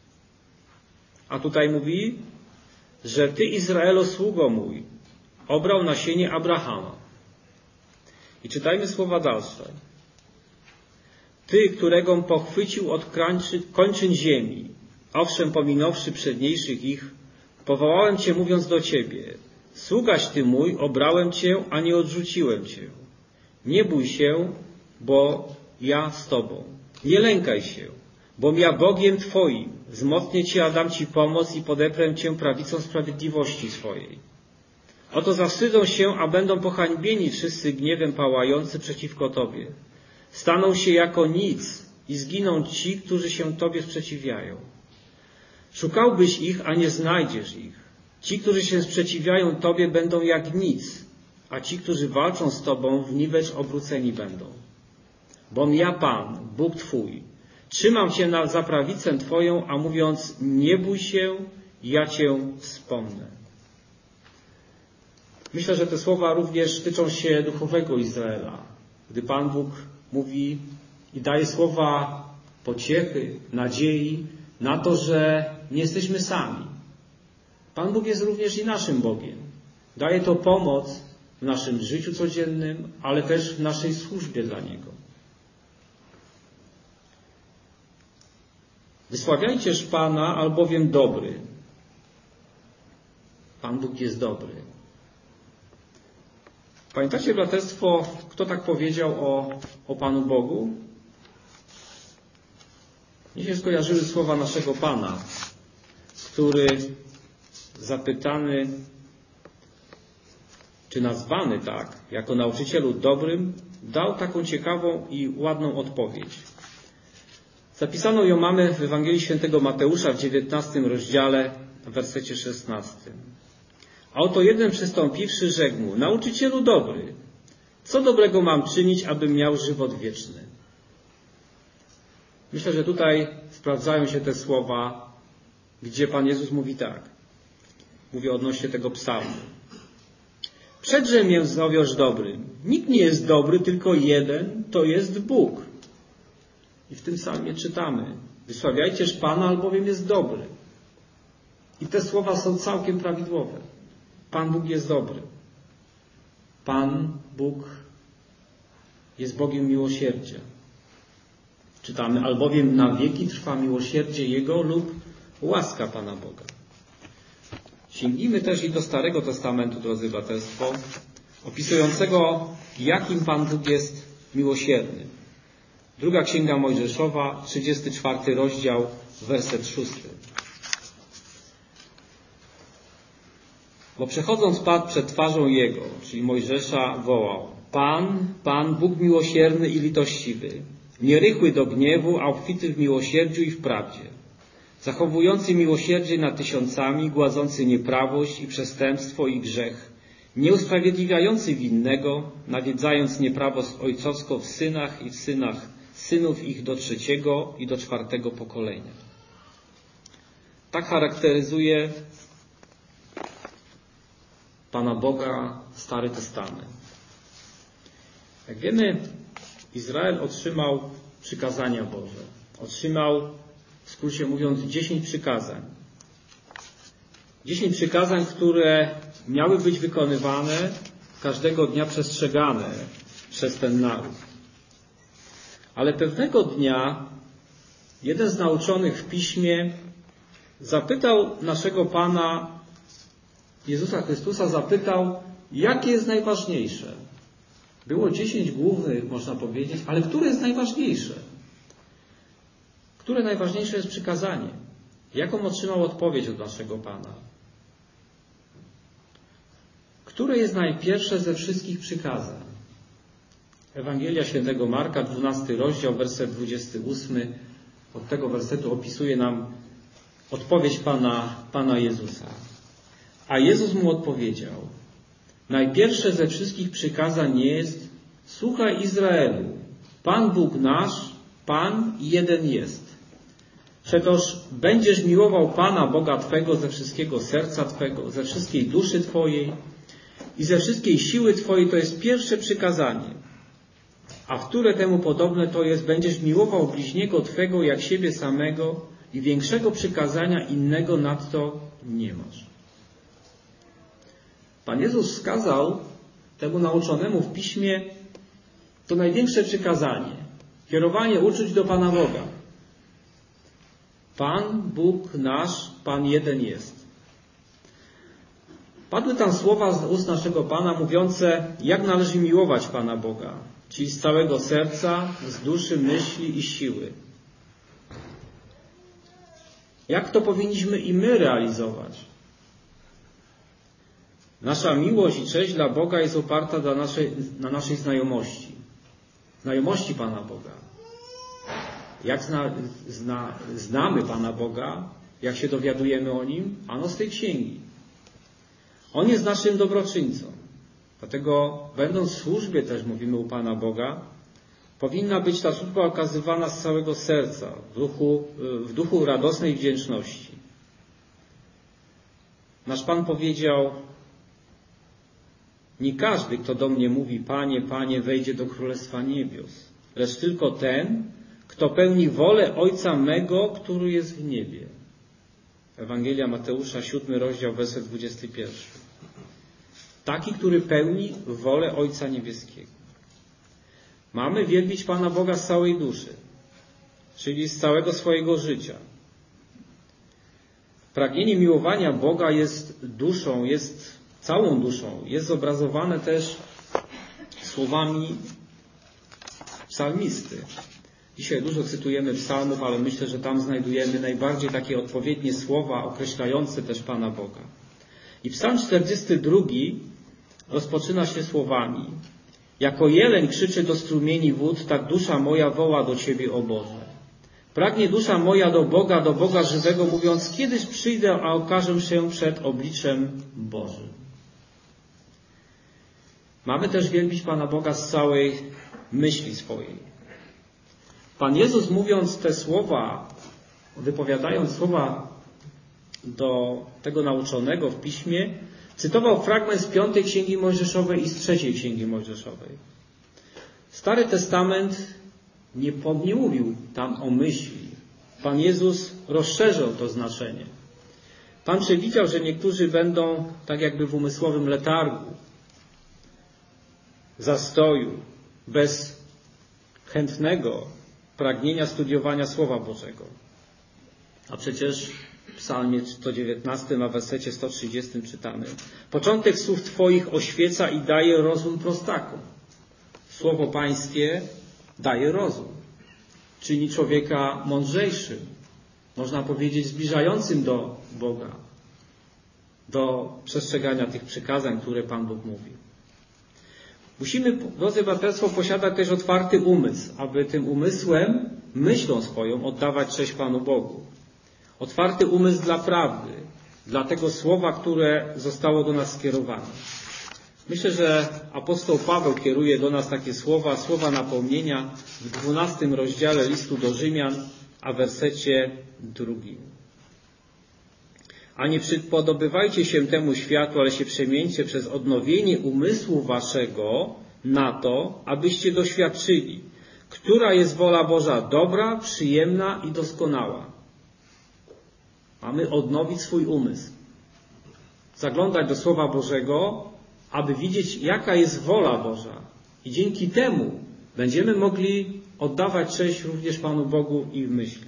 [SPEAKER 1] A tutaj mówi, że Ty, Izraelu, sługo mój, obrał nasienie Abrahama. I czytajmy słowa dalsze. Ty, którego pochwycił od kończyn ziemi, owszem, pominąwszy przedniejszych ich, powołałem Cię, mówiąc do Ciebie: sługaś Ty mój, obrałem Cię, a nie odrzuciłem Cię. Nie bój się, bo ja z Tobą. Nie lękaj się, bo ja Bogiem Twoim wzmocnię Cię, a dam Ci pomoc i podeprę Cię prawicą sprawiedliwości swojej. Oto zawstydzą się, a będą pohańbieni wszyscy gniewem pałający przeciwko Tobie. Staną się jako nic i zginą ci, którzy się Tobie sprzeciwiają. Szukałbyś ich, a nie znajdziesz ich. Ci, którzy się sprzeciwiają Tobie, będą jak nic, a ci, którzy walczą z Tobą, w niwecz obróceni będą. Bom ja Pan, Bóg Twój, trzymam Cię na, za prawicę Twoją, a mówiąc: nie bój się, ja Cię wspomnę. Myślę, że te słowa również tyczą się duchowego Izraela, gdy Pan Bóg mówi i daje słowa pociechy, nadziei na to, że nie jesteśmy sami. Pan Bóg jest również i naszym Bogiem. Daje to pomoc w naszym życiu codziennym, ale też w naszej służbie dla Niego. Wysławiajcież Pana, albowiem dobry. Pan Bóg jest dobry. Pamiętacie, braterstwo, kto tak powiedział o, o Panu Bogu? Mnie się skojarzyły słowa naszego Pana, który zapytany, czy nazwany tak, jako nauczycielu dobrym, dał taką ciekawą i ładną odpowiedź. Zapisano ją mamy w Ewangelii Świętego Mateusza w dziewiętnastym rozdziale, w wersecie szesnastym. A oto jeden przystąpiwszy rzekł mu: nauczycielu dobry, co dobrego mam czynić, abym miał żywot wieczny? Myślę, że tutaj sprawdzają się te słowa, gdzie Pan Jezus mówi tak. Mówię odnośnie tego psalmu. Przedże mię zowiesz dobrym. Nikt nie jest dobry, tylko jeden, to jest Bóg. I w tym psalmie czytamy: wysławiajcież Pana, albowiem jest dobry. I te słowa są całkiem prawidłowe. Pan Bóg jest dobry. Pan Bóg jest Bogiem miłosierdzia. Czytamy: albowiem na wieki trwa miłosierdzie Jego lub łaska Pana Boga. Sięgnijmy też i do Starego Testamentu, drodzy braterstwo, opisującego, jakim Pan Bóg jest miłosierny. Druga Księga Mojżeszowa, trzydziesty czwarty rozdział, werset szósty. Bo przechodząc Pan przed twarzą Jego, czyli Mojżesza, wołał: Pan, Pan, Bóg miłosierny i litościwy, nierychły do gniewu, a obfity w miłosierdziu i w prawdzie, zachowujący miłosierdzie nad tysiącami, gładzący nieprawość i przestępstwo i grzech, nieusprawiedliwiający winnego, nawiedzając nieprawo ojcowsko w synach i w synach synów ich do trzeciego i do czwartego pokolenia. Tak charakteryzuje Pana Boga Stary Testament. Jak wiemy, Izrael otrzymał przykazania Boże. Otrzymał, w skrócie mówiąc, dziesięć przykazań. Dziesięć przykazań, które miały być wykonywane, każdego dnia przestrzegane przez ten naród. Ale pewnego dnia jeden z nauczonych w Piśmie zapytał naszego Pana Jezusa Chrystusa, zapytał, jakie jest najważniejsze. Było dziesięć głównych, można powiedzieć, ale które jest najważniejsze? Które najważniejsze jest przykazanie? Jaką otrzymał odpowiedź od naszego Pana? Które jest najpierwsze ze wszystkich przykazań? Ewangelia Świętego Marka, dwunasty rozdział, werset dwudziesty ósmy. Od tego wersetu opisuje nam odpowiedź Pana, Pana Jezusa. A Jezus mu odpowiedział: najpierwsze ze wszystkich przykazań jest: słuchaj Izraelu, Pan Bóg nasz, Pan jeden jest. Przetoż będziesz miłował Pana Boga Twego ze wszystkiego serca Twego, ze wszystkiej duszy Twojej i ze wszystkiej siły Twojej. To jest pierwsze przykazanie. A wtóre temu podobne to jest: będziesz miłował bliźniego Twego jak siebie samego i większego przykazania innego nadto nie masz. Pan Jezus wskazał temu nauczonemu w Piśmie to największe przykazanie. Kierowanie uczuć do Pana Boga. Pan, Bóg nasz, Pan jeden jest. Padły tam słowa z ust naszego Pana mówiące, jak należy miłować Pana Boga, czyli z całego serca, z duszy, myśli i siły. Jak to powinniśmy i my realizować? Nasza miłość i cześć dla Boga jest oparta dla naszej, na naszej znajomości. Znajomości Pana Boga. Jak zna, zna, znamy Pana Boga, jak się dowiadujemy o Nim? Ano z tej księgi. On jest naszym dobroczyńcą. Dlatego, będąc w służbie, też mówimy u Pana Boga, powinna być ta służba okazywana z całego serca, w duchu, w duchu radosnej wdzięczności. Nasz Pan powiedział: nie każdy, kto do mnie mówi, Panie, Panie, wejdzie do Królestwa Niebios, lecz tylko ten, kto pełni wolę Ojca mego, który jest w niebie. Ewangelia Mateusza, siódmy rozdział, werset dwudziesty pierwszy. Taki, który pełni wolę Ojca Niebieskiego. Mamy wielbić Pana Boga z całej duszy, czyli z całego swojego życia. Pragnienie miłowania Boga jest duszą, jest całą duszą. Jest zobrazowane też słowami psalmisty. Dzisiaj dużo cytujemy psalmów, ale myślę, że tam znajdujemy najbardziej takie odpowiednie słowa określające też Pana Boga. I psalm czterdziesty drugi rozpoczyna się słowami: jako jeleń krzyczy do strumieni wód, tak dusza moja woła do Ciebie, o Boże. Pragnie dusza moja do Boga, do Boga żywego, mówiąc, kiedyś przyjdę, a okażę się przed obliczem Bożym. Mamy też wielbić Pana Boga z całej myśli swojej. Pan Jezus, mówiąc te słowa, wypowiadając słowa do tego nauczonego w Piśmie, cytował fragment z piątej Księgi Mojżeszowej i z trzeciej Księgi Mojżeszowej. Stary Testament nie, nie mówił tam o myśli. Pan Jezus rozszerzył to znaczenie. Pan przewidział, że niektórzy będą tak jakby w umysłowym letargu, zastoju, bez chętnego pragnienia studiowania Słowa Bożego. A przecież w psalmie sto dziewiętnastym, a w wersecie sto trzydziestym czytamy: początek słów Twoich oświeca i daje rozum prostakom. Słowo Pańskie daje rozum. Czyni człowieka mądrzejszym. Można powiedzieć zbliżającym do Boga. Do przestrzegania tych przykazań, które Pan Bóg mówi. Musimy, drodzy braterstwo, posiadać też otwarty umysł, aby tym umysłem, myślą swoją, oddawać cześć Panu Bogu. Otwarty umysł dla prawdy, dla tego słowa, które zostało do nas skierowane. Myślę, że apostoł Paweł kieruje do nas takie słowa, słowa napomnienia w dwunastym rozdziale listu do Rzymian, a w wersecie drugim. A nie przypodobywajcie się temu światu, ale się przemieńcie przez odnowienie umysłu waszego na to, abyście doświadczyli, która jest wola Boża dobra, przyjemna i doskonała. Mamy odnowić swój umysł. Zaglądać do Słowa Bożego, aby widzieć, jaka jest wola Boża. I dzięki temu będziemy mogli oddawać cześć również Panu Bogu i w myśli.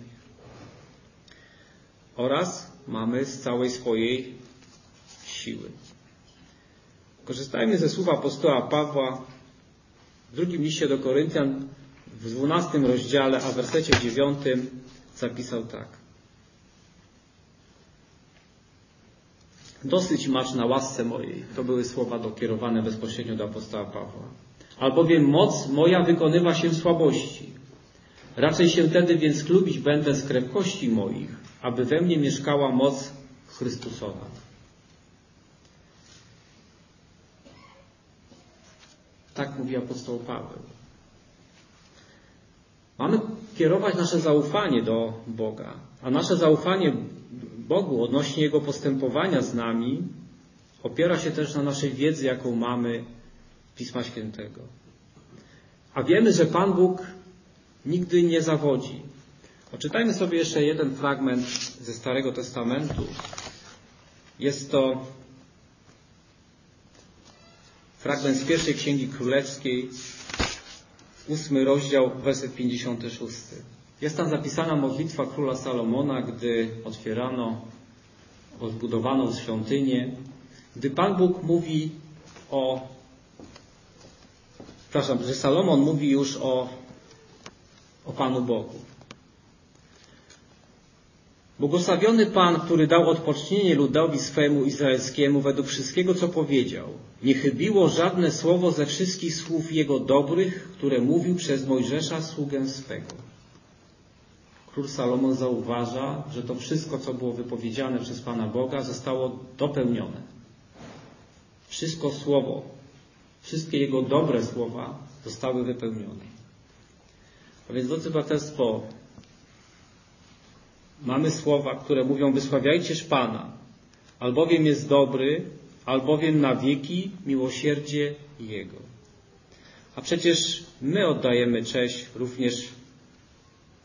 [SPEAKER 1] Oraz mamy z całej swojej siły. Korzystajmy ze słów apostoła Pawła w drugim liście do Koryntian w dwunastym rozdziale, a w wersecie dziewiątym zapisał tak. Dosyć masz na łasce mojej. To były słowa dokierowane bezpośrednio do apostoła Pawła. Albowiem moc moja wykonywa się w słabości. Raczej się wtedy więc chlubić będę z krepkości moich, aby we mnie mieszkała moc Chrystusowa. Tak mówi apostoł Paweł. Mamy kierować nasze zaufanie do Boga, a nasze zaufanie Bogu odnośnie Jego postępowania z nami opiera się też na naszej wiedzy, jaką mamy Pisma Świętego. A wiemy, że Pan Bóg nigdy nie zawodzi. Poczytajmy sobie jeszcze jeden fragment ze Starego Testamentu. Jest to fragment z pierwszej Księgi Królewskiej, ósmy rozdział, werset pięćdziesiąty szósty. Jest tam zapisana modlitwa króla Salomona, gdy otwierano, odbudowano świątynię, gdy Pan Bóg mówi o, przepraszam, że Salomon mówi już o, o Panu Bogu. Błogosławiony Pan, który dał odpocznienie ludowi swemu izraelskiemu według wszystkiego, co powiedział. Nie chybiło żadne słowo ze wszystkich słów Jego dobrych, które mówił przez Mojżesza, sługę swego. Król Salomon zauważa, że to wszystko, co było wypowiedziane przez Pana Boga, zostało dopełnione. Wszystko słowo, wszystkie Jego dobre słowa zostały wypełnione. A więc, drodzy braterstwo, mamy słowa, które mówią: wysławiajcież Pana, albowiem jest dobry, albowiem na wieki miłosierdzie Jego. A przecież my oddajemy cześć również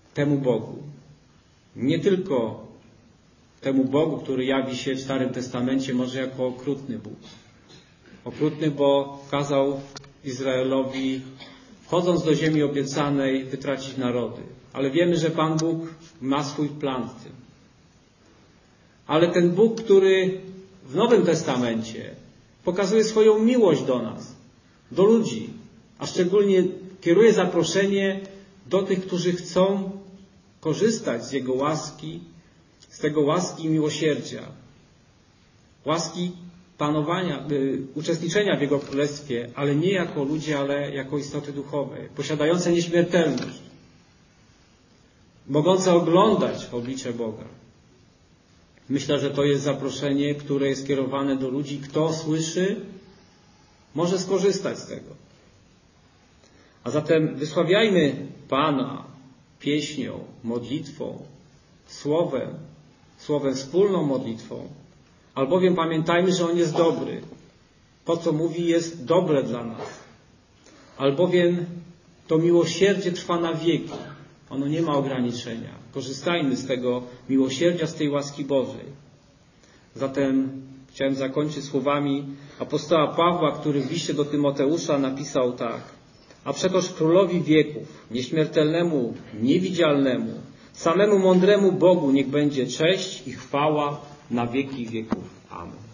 [SPEAKER 1] temu Bogu. Nie tylko temu Bogu, który jawi się w Starym Testamencie może jako okrutny Bóg. Okrutny, bo kazał Izraelowi, wchodząc do ziemi obiecanej, wytracić narody. Ale wiemy, że Pan Bóg ma swój plan w tym. Ale ten Bóg, który w Nowym Testamencie pokazuje swoją miłość do nas, do ludzi, a szczególnie kieruje zaproszenie do tych, którzy chcą korzystać z Jego łaski, z tego łaski i miłosierdzia, łaski panowania, y, uczestniczenia w Jego Królestwie, ale nie jako ludzie, ale jako istoty duchowe, posiadające nieśmiertelność, mogące oglądać oblicze Boga. Myślę, że to jest zaproszenie, które jest kierowane do ludzi. Kto słyszy, może skorzystać z tego. A zatem wysławiajmy Pana pieśnią, modlitwą, słowem, słowem wspólną modlitwą, albowiem pamiętajmy, że On jest dobry. To, co mówi, jest dobre dla nas. Albowiem to miłosierdzie trwa na wieki. Ono nie ma ograniczenia. Korzystajmy z tego miłosierdzia, z tej łaski Bożej. Zatem chciałem zakończyć słowami apostoła Pawła, który w liście do Tymoteusza napisał tak. A przetoż królowi wieków, nieśmiertelnemu, niewidzialnemu, samemu mądremu Bogu niech będzie cześć i chwała na wieki wieków. Amen.